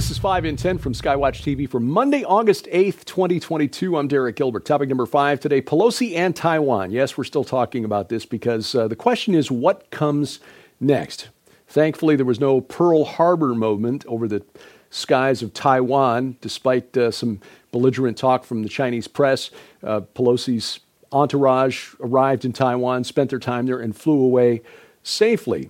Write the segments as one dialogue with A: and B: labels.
A: This is 5 in 10 from Skywatch TV for Monday, August 8th, 2022. I'm Derek Gilbert. Topic number 5 today, Pelosi and Taiwan. Yes, we're still talking about this because the question is what comes next. Thankfully, there was no Pearl Harbor movement over the skies of Taiwan, despite some belligerent talk from the Chinese press. Pelosi's entourage arrived in Taiwan, spent their time there, and flew away safely.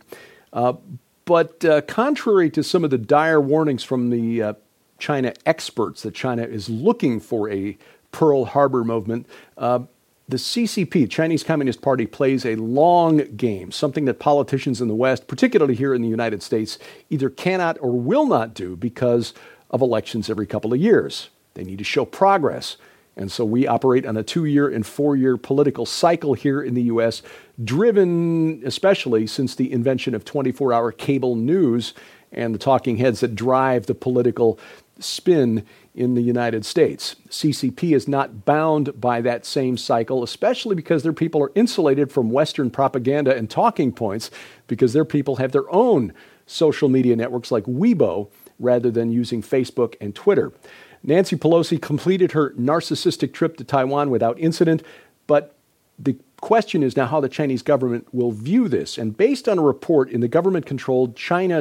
A: But contrary to some of the dire warnings from the China experts that China is looking for a Pearl Harbor movement, the CCP, Chinese Communist Party, plays a long game, something that politicians in the West, particularly here in the United States, either cannot or will not do because of elections every couple of years. They need to show progress. And so we operate on a 2-year and 4-year political cycle here in the U.S., driven especially since the invention of 24-hour cable news and the talking heads that drive the political spin in the United States. CCP is not bound by that same cycle, especially because their people are insulated from Western propaganda and talking points because their people have their own social media networks like Weibo rather than using Facebook and Twitter. Nancy Pelosi completed her narcissistic trip to Taiwan without incident, but the question is now how the Chinese government will view this. And based on a report in the government-controlled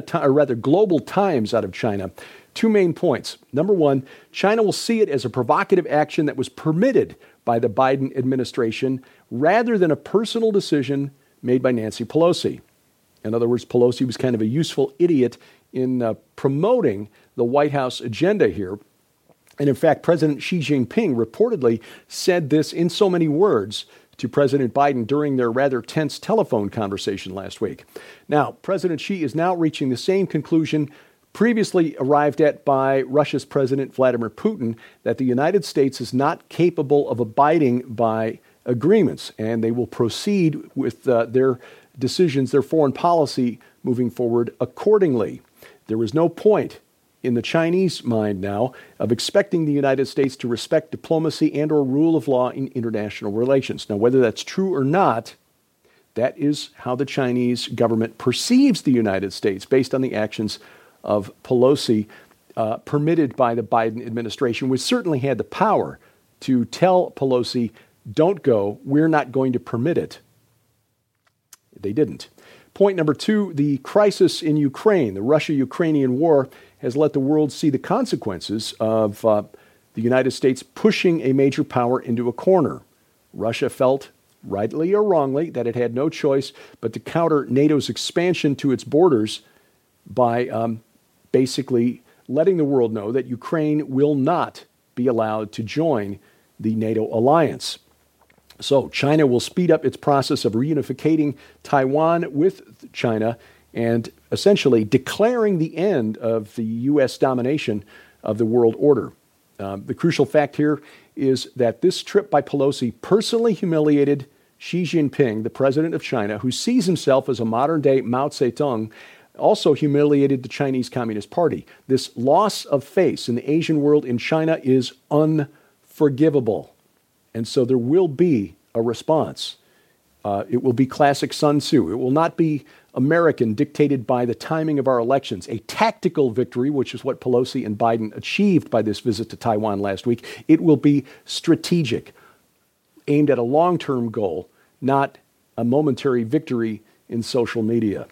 A: Global Times out of China, 2 main points. Number 1, China will see it as a provocative action that was permitted by the Biden administration rather than a personal decision made by Nancy Pelosi. In other words, Pelosi was kind of a useful idiot in promoting the White House agenda here. And in fact, President Xi Jinping reportedly said this in so many words to President Biden during their rather tense telephone conversation last week. Now, President Xi is now reaching the same conclusion previously arrived at by Russia's President Vladimir Putin, that the United States is not capable of abiding by agreements, and they will proceed with their decisions, their foreign policy moving forward accordingly. There is no point in the Chinese mind now of expecting the United States to respect diplomacy and or rule of law in international relations. Now, whether that's true or not, that is how the Chinese government perceives the United States based on the actions of Pelosi, permitted by the Biden administration, which certainly had the power to tell Pelosi, don't go, we're not going to permit it. They didn't. Point number 2, the crisis in Ukraine, the Russia-Ukrainian war, has let the world see the consequences of the United States pushing a major power into a corner. Russia felt, rightly or wrongly, that it had no choice but to counter NATO's expansion to its borders by basically letting the world know that Ukraine will not be allowed to join the NATO alliance. So China will speed up its process of reunificating Taiwan with China and essentially declaring the end of the U.S. domination of the world order. The crucial fact here is that this trip by Pelosi personally humiliated Xi Jinping, the president of China, who sees himself as a modern-day Mao Zedong, also humiliated the Chinese Communist Party. This loss of face in the Asian world in China is unforgivable. And so there will be a response. It will be classic Sun Tzu. It will not be American, dictated by the timing of our elections. A tactical victory, which is what Pelosi and Biden achieved by this visit to Taiwan last week. It will be strategic, aimed at a long-term goal, not a momentary victory in social media.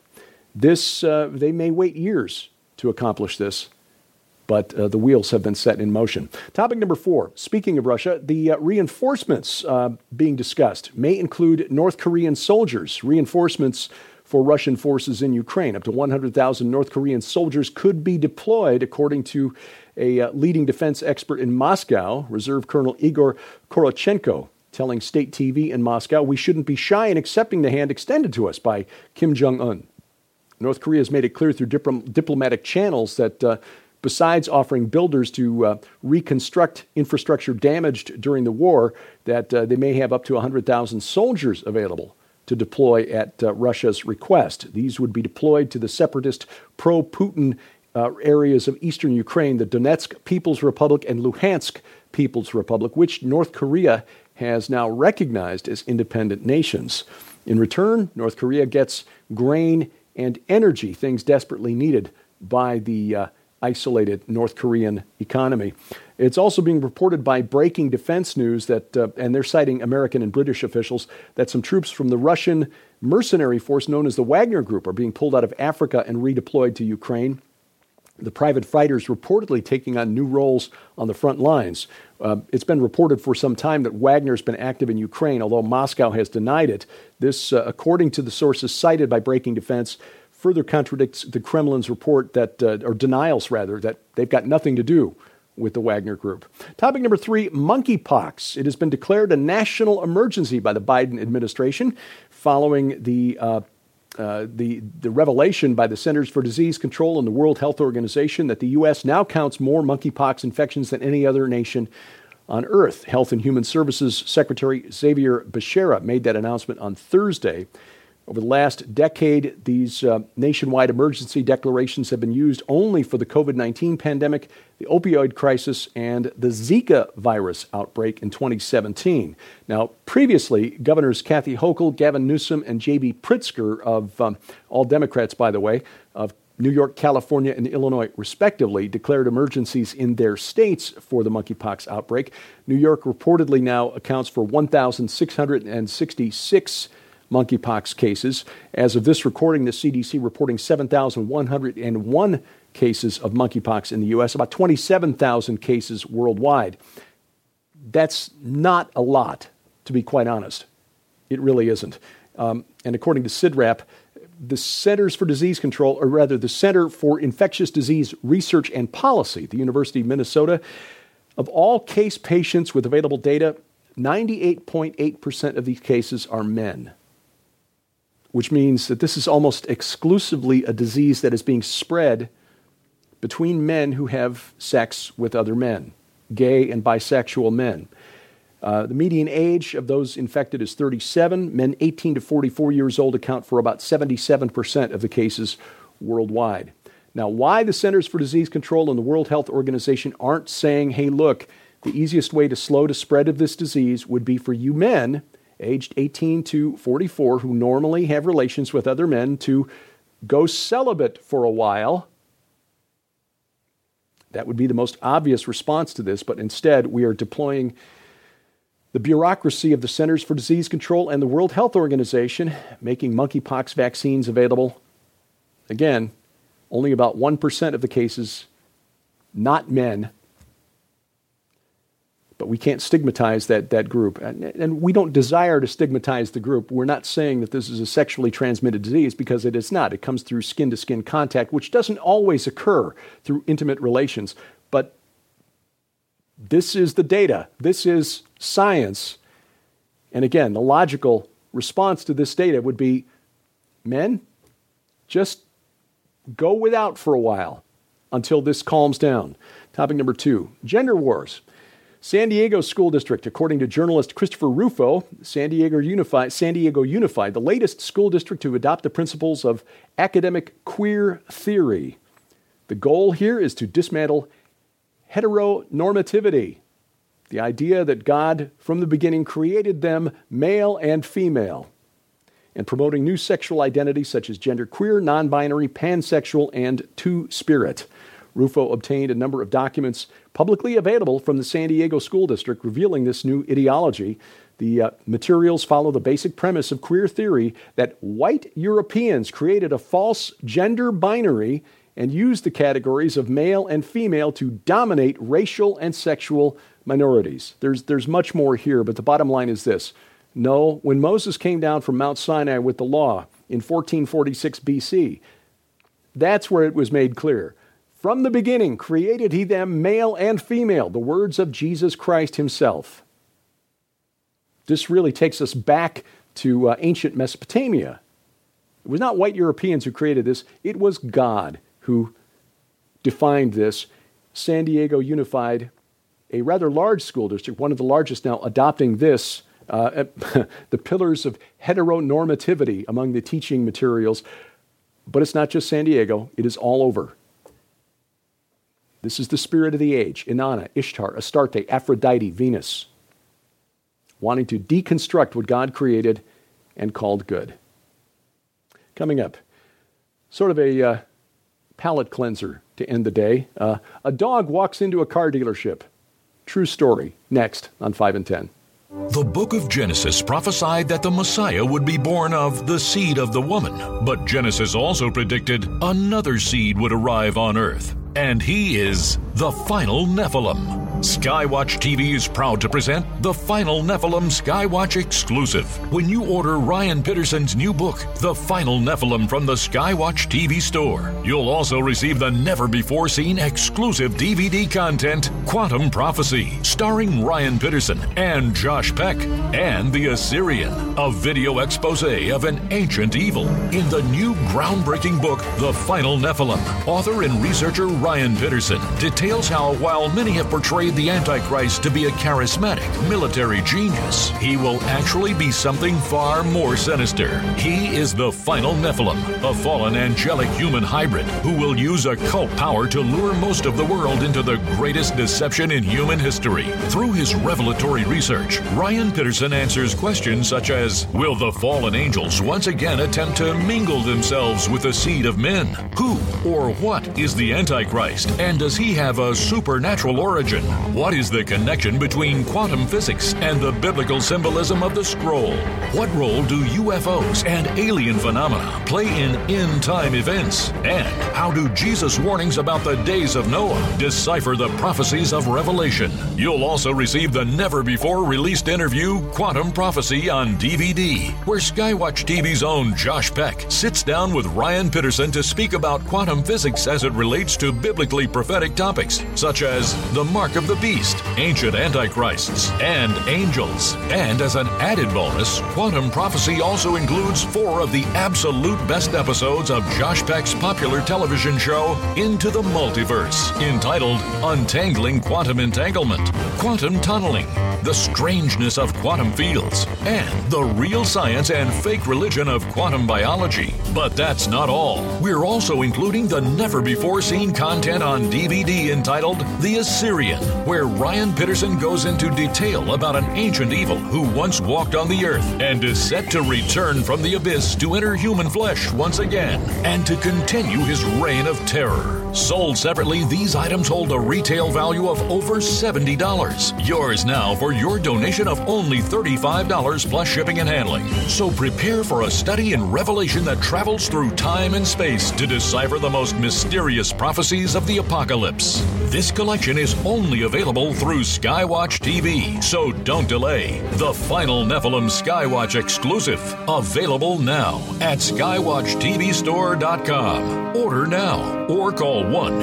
A: They may wait years to accomplish this, but the wheels have been set in motion. Topic number 4, speaking of Russia, the reinforcements being discussed may include North Korean soldiers. Reinforcements for Russian forces in Ukraine. Up to 100,000 North Korean soldiers could be deployed, according to a leading defense expert in Moscow, Reserve Colonel Igor Korochenko, telling state TV in Moscow, we shouldn't be shy in accepting the hand extended to us by Kim Jong-un. North Korea has made it clear through diplomatic channels that besides offering builders to reconstruct infrastructure damaged during the war, that they may have up to 100,000 soldiers available to deploy at Russia's request. These would be deployed to the separatist pro-Putin areas of eastern Ukraine, the Donetsk People's Republic and Luhansk People's Republic, which North Korea has now recognized as independent nations. In return, North Korea gets grain and energy, things desperately needed by the isolated North Korean economy. It's also being reported by Breaking Defense News that, and they're citing American and British officials, that some troops from the Russian mercenary force known as the Wagner Group are being pulled out of Africa and redeployed to Ukraine. The private fighters reportedly taking on new roles on the front lines. It's been reported for some time that Wagner's been active in Ukraine, although Moscow has denied it. This, according to the sources cited by Breaking Defense, further contradicts the Kremlin's report that, or denials rather, that they've got nothing to do with the Wagner Group. Topic number 3, monkeypox. It has been declared a national emergency by the Biden administration following the revelation by the Centers for Disease Control and the World Health Organization that the U.S. now counts more monkeypox infections than any other nation on Earth. Health and Human Services Secretary Xavier Becerra made that announcement on Thursday. Over the last decade, these nationwide emergency declarations have been used only for the COVID-19 pandemic, the opioid crisis, and the Zika virus outbreak in 2017. Now, previously, Governors Kathy Hochul, Gavin Newsom, and J.B. Pritzker of all Democrats, by the way, of New York, California, and Illinois, respectively, declared emergencies in their states for the monkeypox outbreak. New York reportedly now accounts for 1,666 monkeypox cases. As of this recording, the CDC reporting 7,101 cases of monkeypox in the U.S., about 27,000 cases worldwide. That's not a lot, to be quite honest. It really isn't. And according to CIDRAP, the Centers for Disease Control, or rather the Center for Infectious Disease Research and Policy, the University of Minnesota, of all case patients with available data, 98.8% of these cases are men, which means that this is almost exclusively a disease that is being spread between men who have sex with other men, gay and bisexual men. The median age of those infected is 37. Men 18 to 44 years old account for about 77% of the cases worldwide. Now, why the Centers for Disease Control and the World Health Organization aren't saying, hey, look, the easiest way to slow the spread of this disease would be for you men aged 18 to 44 who normally have relations with other men to go celibate for a while. That would be the most obvious response to this, but instead we are deploying the bureaucracy of the Centers for Disease Control and the World Health Organization, making monkeypox vaccines available. Again, only about 1% of the cases, not men. But we can't stigmatize that group. And we don't desire to stigmatize the group. We're not saying that this is a sexually transmitted disease, because it is not. It comes through skin-to-skin contact, which doesn't always occur through intimate relations. But this is the data. This is science. And again, the logical response to this data would be, men, just go without for a while until this calms down. Topic number 2, gender wars. San Diego School District, according to journalist Christopher Rufo, San Diego Unified, the latest school district to adopt the principles of academic queer theory. The goal here is to dismantle heteronormativity, the idea that God from the beginning created them male and female, and promoting new sexual identities such as genderqueer, non-binary, pansexual, and two-spirit. Rufo obtained a number of documents publicly available from the San Diego School District revealing this new ideology. The materials follow the basic premise of queer theory that white Europeans created a false gender binary and used the categories of male and female to dominate racial and sexual minorities. There's much more here, but the bottom line is this. No, when Moses came down from Mount Sinai with the law in 1446 BC, that's where it was made clear. From the beginning created he them male and female, the words of Jesus Christ himself. This really takes us back to ancient Mesopotamia. It was not white Europeans who created this. It was God who defined this. San Diego Unified, a rather large school district, one of the largest now, adopting this, the pillars of heteronormativity among the teaching materials. But it's not just San Diego. It is all over. This is the spirit of the age, Inanna, Ishtar, Astarte, Aphrodite, Venus, wanting to deconstruct what God created and called good. Coming up, sort of a palate cleanser to end the day. A dog walks into a car dealership. True story. Next on 5 and 10.
B: The book of Genesis prophesied that the Messiah would be born of the seed of the woman. But Genesis also predicted another seed would arrive on earth. And he is the final Nephilim. Skywatch TV is proud to present the Final Nephilim Skywatch exclusive. When you order Ryan Pitterson's new book, The Final Nephilim, from the Skywatch TV store, you'll also receive the never-before-seen exclusive DVD content, Quantum Prophecy, starring Ryan Pitterson and Josh Peck, and The Assyrian, a video expose of an ancient evil. In the new groundbreaking book, The Final Nephilim, author and researcher Ryan Pitterson details how, while many have portrayed the Antichrist to be a charismatic military genius, he will actually be something far more sinister. He is the final Nephilim, a fallen angelic human hybrid who will use occult power to lure most of the world into the greatest deception in human history. Through his revelatory research, Ryan Pitterson answers questions such as, will the fallen angels once again attempt to mingle themselves with the seed of men? Who or what is the Antichrist, and does he have a supernatural origin? What is the connection between quantum physics and the biblical symbolism of the scroll? What role do UFOs and alien phenomena play in end-time events? And how do Jesus' warnings about the days of Noah decipher the prophecies of Revelation? You'll also receive the never-before-released interview, Quantum Prophecy, on DVD, where Skywatch TV's own Josh Peck sits down with Ryan Pitterson to speak about quantum physics as it relates to biblically prophetic topics, such as the mark of the beast, ancient antichrists, and angels. And as an added bonus, Quantum Prophecy also includes 4 of the absolute best episodes of Josh Peck's popular television show, Into the Multiverse, entitled Untangling Quantum Entanglement, Quantum Tunneling, The Strangeness of Quantum Fields, and the real science and fake religion of quantum biology. But that's not all. We're also including the never-before-seen content on DVD entitled The Assyrian, where Ryan Pitterson goes into detail about an ancient evil who once walked on the earth and is set to return from the abyss to enter human flesh once again and to continue his reign of terror. Sold separately, these items hold a retail value of over $70. Yours now for your donation of only $35 plus shipping and handling. So prepare for a study in Revelation that travels through time and space to decipher the most mysterious prophecies of the apocalypse. This collection is only available through Skywatch TV, so don't delay. The Final Nephilim Skywatch exclusive, available now at skywatchtvstore.com. Order now or call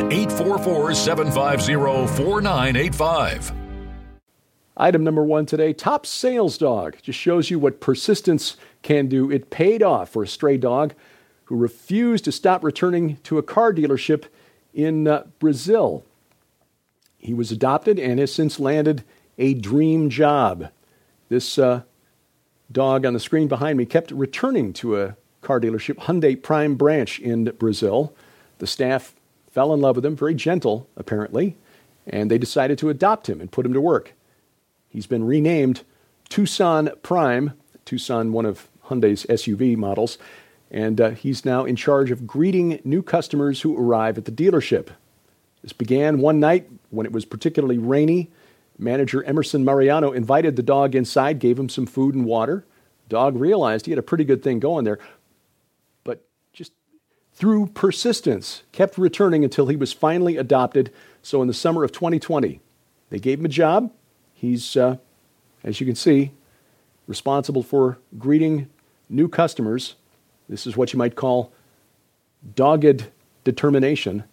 B: 1-844-750-4985.
A: Item number 1 today, top sales dog. Just shows you what persistence can do. It paid off for a stray dog who refused to stop returning to a car dealership in Brazil. He was adopted and has since landed a dream job. This dog on the screen behind me kept returning to a car dealership, Hyundai Prime branch in Brazil. The staff fell in love with him, very gentle, apparently, and they decided to adopt him and put him to work. He's been renamed Tucson Prime, Tucson, one of Hyundai's SUV models, and he's now in charge of greeting new customers who arrive at the dealership. This began one night when it was particularly rainy. Manager Emerson Mariano invited the dog inside, gave him some food and water. The dog realized he had a pretty good thing going there, but just through persistence, kept returning until he was finally adopted. So in the summer of 2020, they gave him a job. He's, as you can see, responsible for greeting new customers. This is what you might call dogged determination.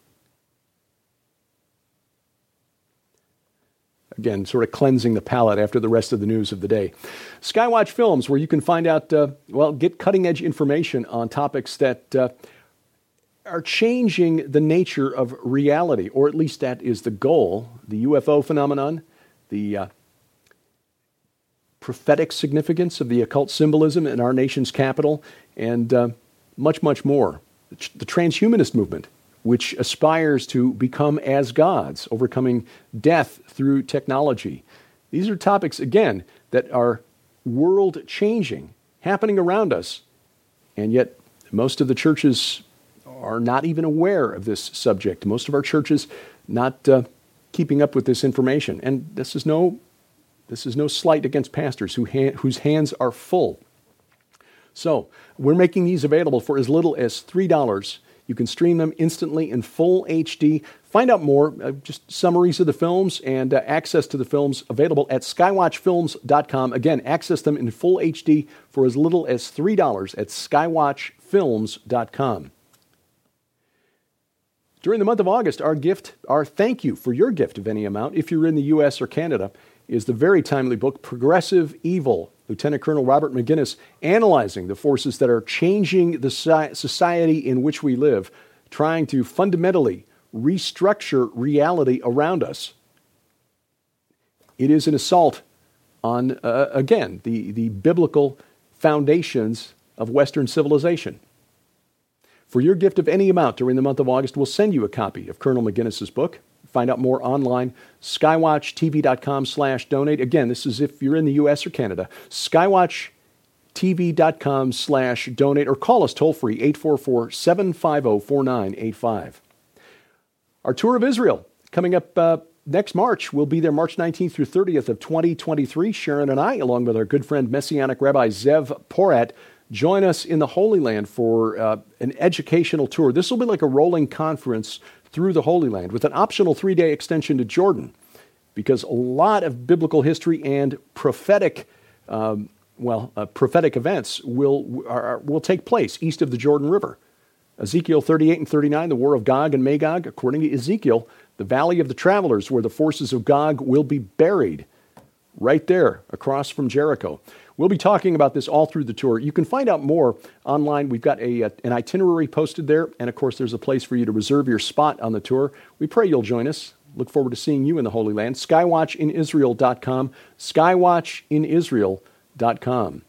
A: Again, sort of cleansing the palate after the rest of the news of the day. Skywatch Films, where you can find out, get cutting-edge information on topics that are changing the nature of reality, or at least that is the goal. The UFO phenomenon, the prophetic significance of the occult symbolism in our nation's capital, and much, much more. The transhumanist movement, which aspires to become as gods, overcoming death through technology. These are topics, again, that are world-changing, happening around us, and yet most of the churches are not even aware of this subject. Most of our churches not keeping up with this information. And this is no slight against pastors whose hands are full. So we're making these available for as little as $3. You can stream them instantly in full HD. Find out more, just summaries of the films and access to the films available at skywatchfilms.com. Again, access them in full HD for as little as $3 at skywatchfilms.com. During the month of August, our thank you for your gift of any amount, if you're in the U.S. or Canada, is the very timely book, Progressive Evil, Lieutenant Colonel Robert McGinnis, analyzing the forces that are changing the society in which we live, trying to fundamentally restructure reality around us. It is an assault on, again, the biblical foundations of Western civilization. For your gift of any amount during the month of August, we'll send you a copy of Colonel McGinnis's book. Find out more online, skywatchtv.com/donate. Again, this is if you're in the U.S. or Canada, skywatchtv.com/donate, or call us toll-free, 844-750-4985. Our tour of Israel coming up next March. We'll be there March 19th through 30th of 2023. Sharon and I, along with our good friend Messianic Rabbi Zev Porat, join us in the Holy Land for an educational tour. This will be like a rolling conference through the Holy Land with an optional 3-day extension to Jordan, because a lot of biblical history and prophetic events will take place east of the Jordan River. Ezekiel 38 and 39, the war of Gog and Magog. According to Ezekiel, the valley of the travelers, where the forces of Gog will be buried, right there across from Jericho. We'll be talking about this all through the tour. You can find out more online. We've got an itinerary posted there, and of course there's a place for you to reserve your spot on the tour. We pray you'll join us. Look forward to seeing you in the Holy Land. skywatchinisrael.com, skywatchinisrael.com.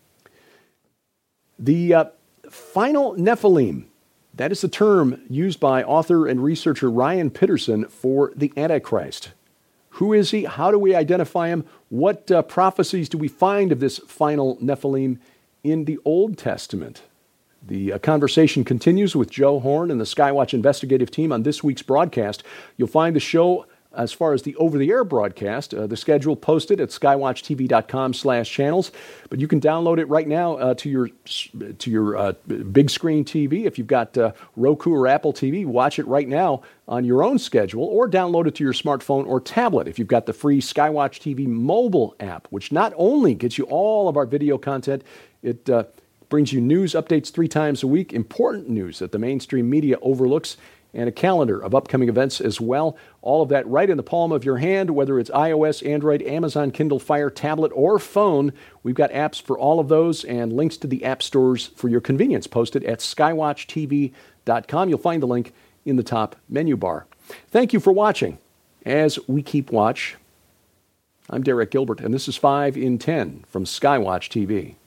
A: The final Nephilim, that is the term used by author and researcher Ryan Pitterson for the Antichrist. Who is he? How do we identify him? What prophecies do we find of this final Nephilim in the Old Testament? The conversation continues with Joe Horn and the Skywatch investigative team on this week's broadcast. You'll find the show, as far as the over-the-air broadcast, the schedule posted at skywatchtv.com/channels. But you can download it right now to your big screen TV. If you've got Roku or Apple TV, watch it right now on your own schedule, or download it to your smartphone or tablet if you've got the free Skywatch TV mobile app, which not only gets you all of our video content, it brings you news updates 3 times a week, important news that the mainstream media overlooks, and a calendar of upcoming events as well. All of that right in the palm of your hand, whether it's iOS, Android, Amazon, Kindle Fire, tablet, or phone. We've got apps for all of those and links to the app stores for your convenience posted at skywatchtv.com. You'll find the link in the top menu bar. Thank you for watching. As we keep watch, I'm Derek Gilbert, and this is 5 in 10 from Skywatch TV.